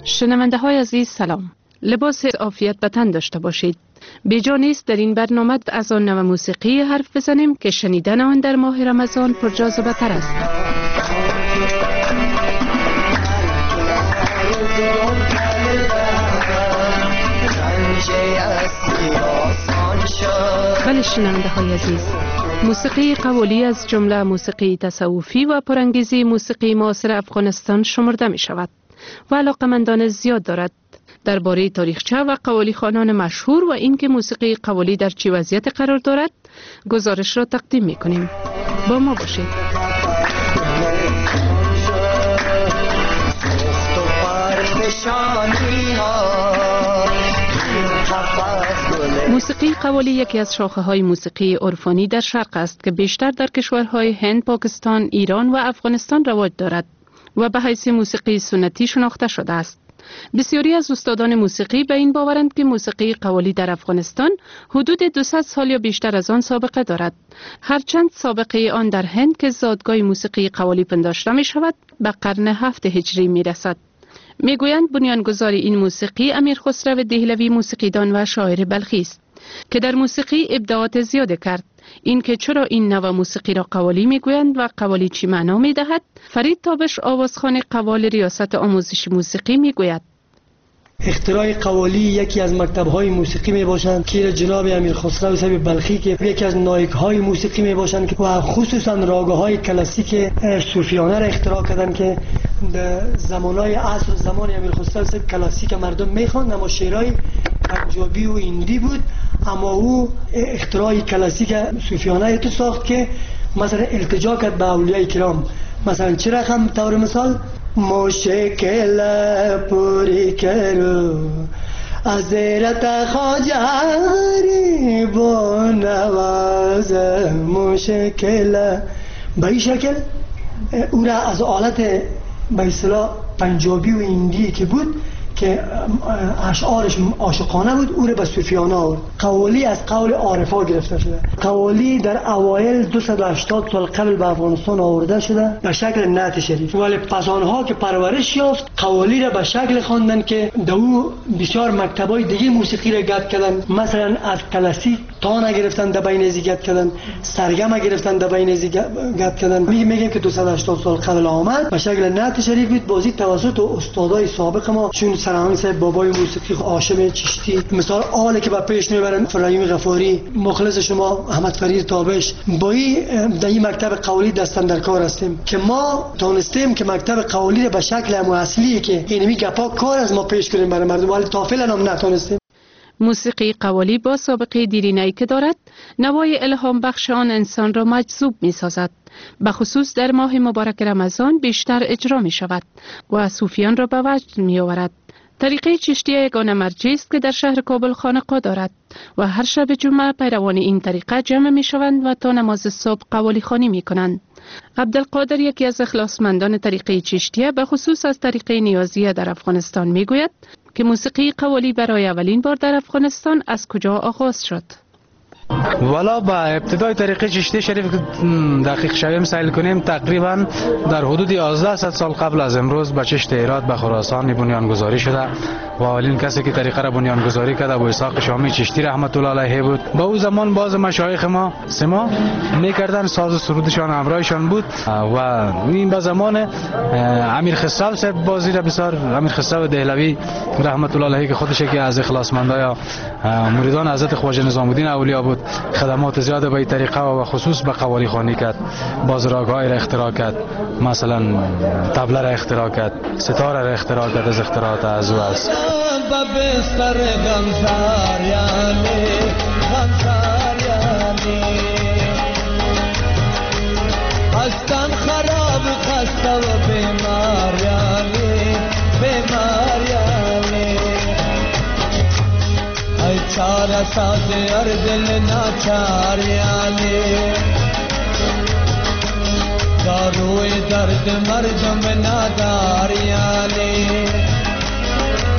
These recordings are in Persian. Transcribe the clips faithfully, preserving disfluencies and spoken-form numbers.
شنونده های عزیز سلام. لباس عافیت به تن داشته باشید. بیجا نیست در این برنامه از آن نوع موسیقی حرف بزنیم که شنیدن آن در ماه رمضان پرجاذبه تر است. بله شنونده های عزیز، موسیقی قوالی از جمله موسیقی تصوفی و پرانگیزی موسیقی معاصر افغانستان شمرده می شود و علاقمندان زیاد دارد. درباره تاریخچه و قوالی خوانان مشهور و اینکه موسیقی قوالی در چه وضعیت قرار دارد گزارش را تقدیم می کنیم. با ما باشید. موسیقی قوالی یکی از شاخه های موسیقی عرفانی در شرق است که بیشتر در کشورهای هند، پاکستان، ایران و افغانستان رواج دارد و به حیث موسیقی سنتی شناخته شده است. بسیاری از استادان موسیقی به این باورند که موسیقی قوالی در افغانستان حدود دویست سال یا بیشتر از آن سابقه دارد، هرچند سابقه آن در هند که زادگاه موسیقی قوالی پنداشته می شود به قرن هفت هجری می رسد. می گویند بنیانگذار این موسیقی امیر خسرو دهلوی موسیقیدان و شاعر بلخی است که در موسیقی ابداعات زیاده کرد. این که چرا این نوع موسیقی را قوالی می گویند و قوالی چی معنا می دهد، فرید تابش آوازخوان قوال ریاست آموزش موسیقی می گوید. اختراع قوالی یکی از مکتب‌های موسیقی میباشند که جناب امیر خسرو صاحب بلخی که یکی از نایک‌های موسیقی میباشند که و خصوصا راگ‌های کلاسیک صوفیانه را اختراع کردند که در زمانهای عصر زمان امیر خسرو صاحب کلاسیک مردم میخواند، اما شعرهای پنجابی و هندی بود. اما او اختراع کلاسیک صوفیانه تو ساخت که مثلا التجا کرد به اولیاء کرام. مثلا چه رقم طور مثال مشکل پوری کرو حضرت خواجه با نواز مشکل به این شکل او را از آلت به اصطلاح پنجابی و هندی که بود که اشعارش عاشقانه بود او را به صوفیانه آورد. قوالی از قول عارفا گرفته شده. قوالی در اوایل دویست و هشتاد سال قبل به افغانستان آورده شده به شکل نعت شریف، ولی پس آنها که پرورش یافت قوالی را به شکل خواندن که در او بسیار مکتبای دیگه موسیقی را گرد کردن. مثلا از کلاسیک تانه گرفتن در بین ازی گرد کردن، سرگم گرفتن در بین ازی گرد کردن. میگیم میگیم که دویست و هشتاد سال قبل آمد به شکل نعت شریف بود. بازی توسط استادای سابق ما چون سرهنگ صاحب بابای موسیقی هاشم چشتی، مثال آله که با پیش میبرن فرایم غفاری، مخلص شما احمد فرید تابش، با این در این مکتب قوالی دستن در کار هستیم که ما تونستیم که مکتب قوالی به شکل اصلی که اینمی گپا کار از ما پیش کنیم برای مردم، ولی تا فعلا هم نتونستیم. موسیقی قوالی با سابقه دیرینه‌ای که دارد، نوای الهام بخش آن انسان را مجذوب می سازد. به خصوص در ماه مبارک رمضان بیشتر اجرا می شود و صوفیان را به وجد می آورد. طریقه چشتی یگانه مرجعی است که در شهر کابل خانقاه دارد و هر شب جمعه پیروان این طریقه جمع می شوند و تا نماز صبح قوالی خوانی می کنند. عبدالقادر یکی از اخلاصمندان طریقه چشتیه به خصوص از طریقه نیازیه در افغانستان می گوید که موسیقی قوالی برای اولین بار در افغانستان از کجا آغاز شد. والا با ابتدای طریقه چشتی شریف دقیق شویم سیل کنیم تقریبا در حدود یازده سال قبل از امروز به چشت هرات به خراسان بنیانگذاری شده و اولین کسی که طریقه را بنیانگذاری کرده ابو اسحاق شامی چشتی رحمت الله علیه بود. با او زمان باز مشایخ ما سما میکردن، ساز و سرودشان همراهشان بود و این به زمان امیر خسرو صاحب بازی را بسیار امیر خسرو دهلوی رحمت الله علیه که خودش یکی از اخلاصمندای مریدان حضرت خواجه نظام الدین اولیا بود، خدمات زیاده به این طریقه و خصوص به قوالی خوانی کرد. باز راگ‌های را اختراع کرد، مثلا طبله را اختراع کرد، ستاره را اختراع کرد. از اختراعات از او است. هستم خراب خسته و بیمار یعنی بیمار یعنی ای چاره ساز هر دل ناچار یعنی داروی درد مردم نادار یعنی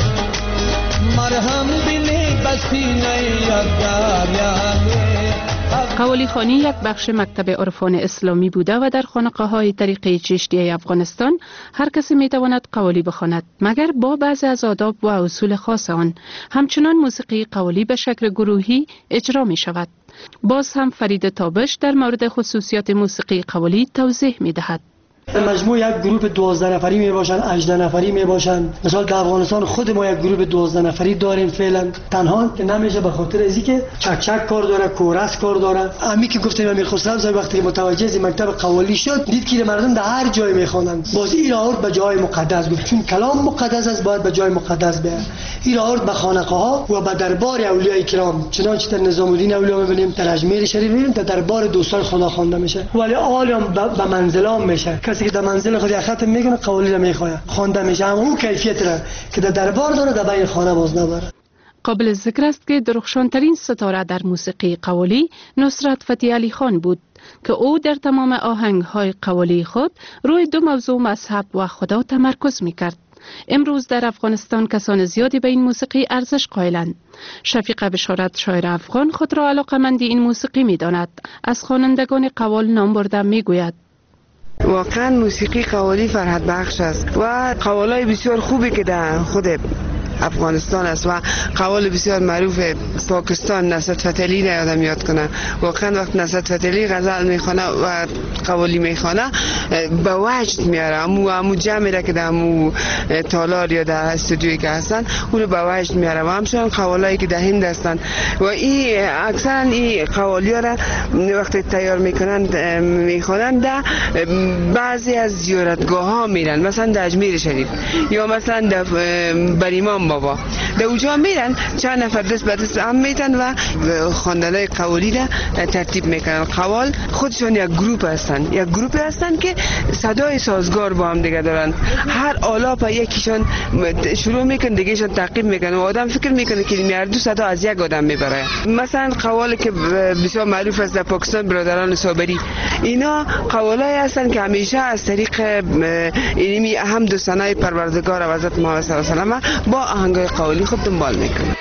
مرهم بینی بسینه یادگار یعنی قوالی خوانی یک بخش مکتب عرفان اسلامی بوده و در خانقاه‌های طریقه چشتیه افغانستان هر کسی میتواند قوالی بخواند مگر با بعضی از آداب و اصول خاص آن. همچنان موسیقی قوالی به شکل گروهی اجرا می شود. باز هم فرید تابش در مورد خصوصیات موسیقی قوالی توضیح می دهد. مجموع یک گروه دوازده نفری می باشن، هجده نفری می باشن. مثلا در افغانستان خود ما یک گروه دوازده نفری داریم فعلا. تنها که نمیشه به خاطر ازی که چک چک کار داره، کورس کار داره. امی که گفتیم امیر خسرو صاحب وقتی متوجه از مکتب قوالی شد، دید که مردم در هر جای میخوانند. باز این آورد به جای مقدس گفت چون کلام مقدس است باید به جای مقدس بیاد. این آورد به خانقاها و به دربار اولیای کرام. چنانچه در نظام الدین اولیا میبینیم، در اجمیر شریف میبینیم، در دربار دوستان خدا خوانده میشه. ولی عالم به منزلام میشه. کسی که در منزل خود ختم میکنه قوالی را میخواد خوانده میشه، اما اون کیفیت را که در دربار داره در بین خانه باز نداره. قابل ذکر است که درخشانترین ستاره در موسیقی قوالی نصرت فتحی علی خان بود که او در تمام آهنگ‌های قوالی خود روی دو موضوع مذهب و خدا تمرکز میکرد. امروز در افغانستان کسان زیادی به این موسیقی ارزش قائلند. شفیق بشارت شاعر افغان خود را علاقه‌مند این موسیقی میداند. از خوانندگان قوال نام برده میگوید: واقعا موسیقی قوالی فرحت بخش است و قوالای بسیار خوبی که در خود افغانستان است و قوال بسیار معروف پاکستان نصرت فتحی علی یادم یاد کنه. واقعا وقت نصرت فتحی علی غزل میخونه و قوالی میخونه به وجد میاره، امو امو جمعی را که در امو تالار یا در استودیویی که هستن اون رو به وجد میاره و همچنان قوالایی که در هند هستن و این اکثرا این قوالی ها را وقتی تیار میکنن میخونن در بعضی از زیارتگاه ها میرن، مثلا در اجمیر شریف یا مثلا در بریمان بابا، در اونجا میرن چند نفر دست به دست هم میتن و خواندنای قوالی را ترتیب میکنن. قوال خودشون یک گروپ هستن، یک گروپ هستن که صدای سازگار با هم دیگه دارن. هر آلاپ یکیشون شروع میکن دیگهشون تعقیب میکنن و آدم فکر میکنه که این هر دو صدا از یک آدم میبره. مثلا قوالی که بسیار معروف است در پاکستان برادران صابری، اینا قوالای هستن که همیشه از طریق علمی حمد و ثنای پروردگار و حضرت محمد صلی الله علیه و سلم با آهنگای قوالی خود دنبال میکنه.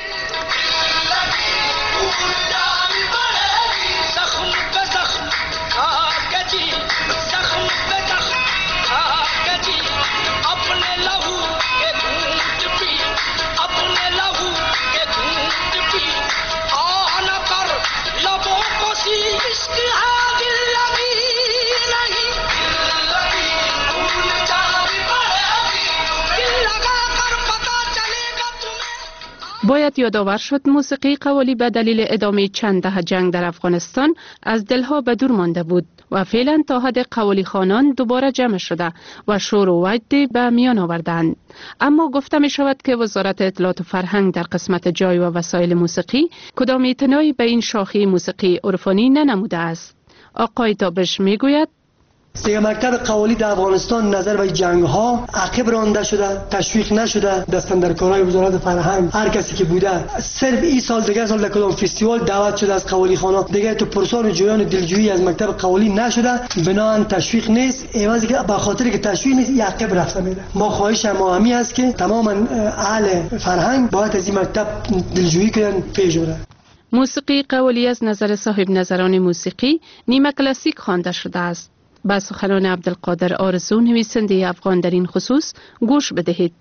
باید یادآور شد موسیقی قوالی به دلیل ادامه چند دهه جنگ در افغانستان از دلها به دور مانده بود و فعلا تا حد قوالی خوانان دوباره جمع شده و شور و وجدی به میان آوردند. اما گفته می شود که وزارت اطلاعات و فرهنگ در قسمت جای و وسایل موسیقی کدام اعتنایی به این شاخه موسیقی عرفانی ننموده است. آقای تابش می گوید: دیگه مکتب قوالی در افغانستان نظر به جنگ ها عقب رانده شده، تشویق نشده. دستن در کارهای وزارت فرهنگ هر کسی که بوده صرف این سال دیگه سال در کدام فستیوال دعوت شده از قوالی خوانا، دیگه تو پرسان و جویان دلجویی از مکتب قوالی نشده، بنابراین تشویق نیست. عوضی که به خاطر که تشویق نیست عقب رفته میره. ما خواهش ما همی است که تمام اهل فرهنگ باید از این مکتب دلجویی کنن پیش بره. موسیقی قوالی از نظر صاحب نظران موسیقی نیمه کلاسیک خوانده شده است. با سخنان عبدالقادر آرزو نویسنده افغان در این خصوص گوش بدهید.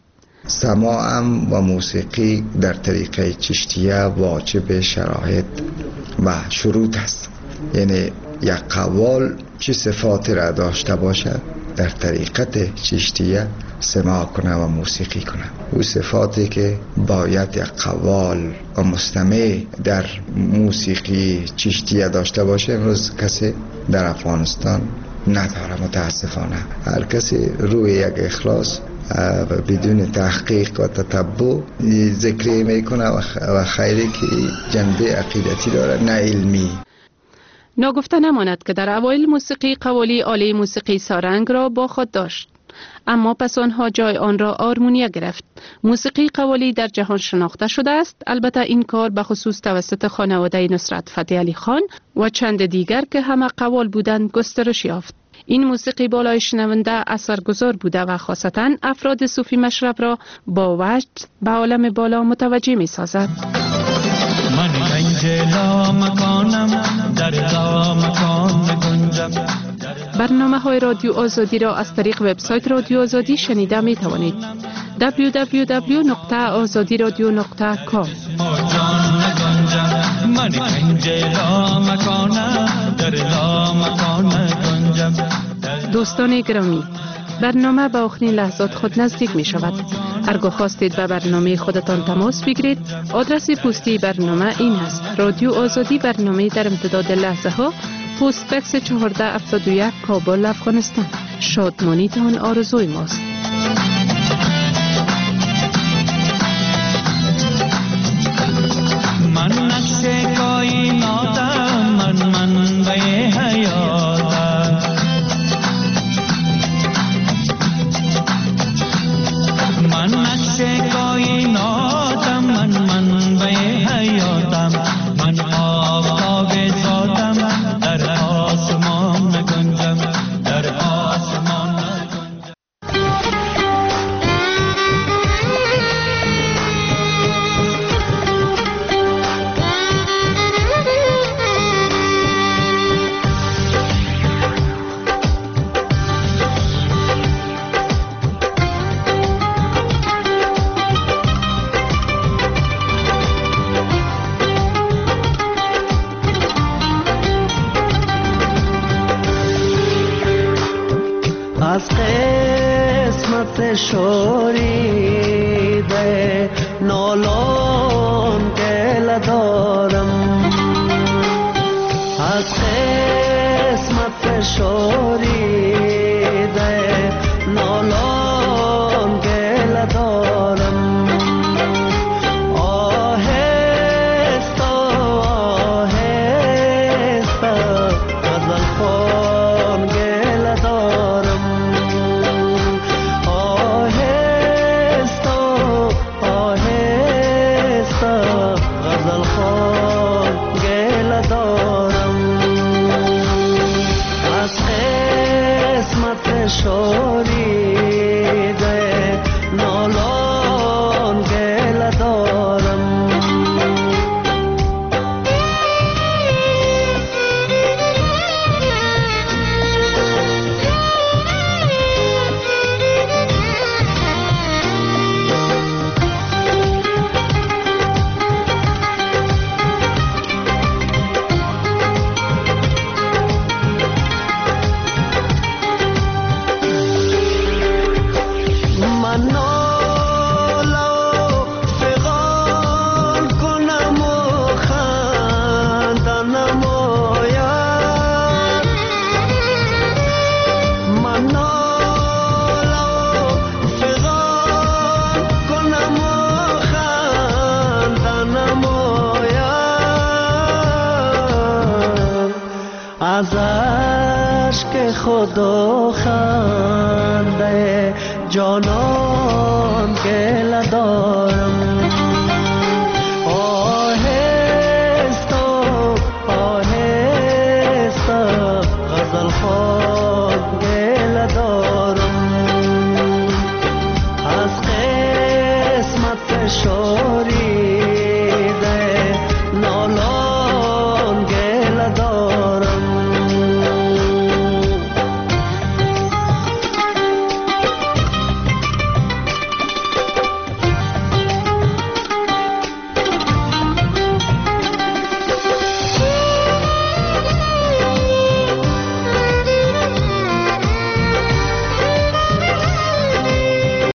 سماعم و موسیقی در طریقه چشتیه واجب شرایط و شروط است. یعنی یک قوال چه صفاتی را داشته باشد در طریقت چشتیه سماع کنه و موسیقی کنه. او صفاتی که باید یک قوال و مستمع در موسیقی چشتیه داشته باشه امروز کسی در افغانستان نداره متاسفانه. هر کسی روی یک اخلاص و بدون تحقیق و تتبع ذکری میکنه و خیلی که جنبه عقیدتی داره نه علمی. ناگفته نماند که در اوایل موسیقی قوالی آله موسیقی سارنگ را با خود داشت، اما پس آنها جای آن را آرمونیه گرفت. موسیقی قوالی در جهان شناخته شده است، البته این کار به خصوص توسط خانواده نصرت فتحی علی خان و چند دیگر که همه قوال بودند گسترش یافت. این موسیقی بالای شنونده اثرگذار بوده و خاصتا افراد صوفی مشرب را با وجد به عالم بالا متوجه می سازد. من گنج لا مکانم در در دامکان گنجم. برنامه های رادیو آزادی را از طریق وبسایت رادیو آزادی شنیده می توانید. دبلیو دبلیو دبلیو نقطه آزادی رادیو نقطه کام. من کنج دامکان در دامکان گنجم. دوستان گرامی، برنامه به آخرین لحظات خود نزدیک می شود. هرگاه خواستید به برنامه خودتان تماس بگیرید، آدرس پستی برنامه این است: رادیو آزادی، برنامه در امتداد لحظه ها، پست بکس چهارده هفتاد و یک، کابل، افغانستان. شادمانیتان آرزوی ماست. من نقش کائناتم، من منبع حیاتم. من نقش کائناتم، من منبع حیاتم. من آفتاب ذاتم، در آسمان گنجم، در آسمان گنجم. از قسمت شوریده نالان گله دارم، از قسمت شوریده نالان گله دارم. آهسته آهسته غزل خوان گله دارم. غزل خوان گله دارم. از قسمت شوریده نالان گله دارم. از عشق خود و خنده جانان گله دارم.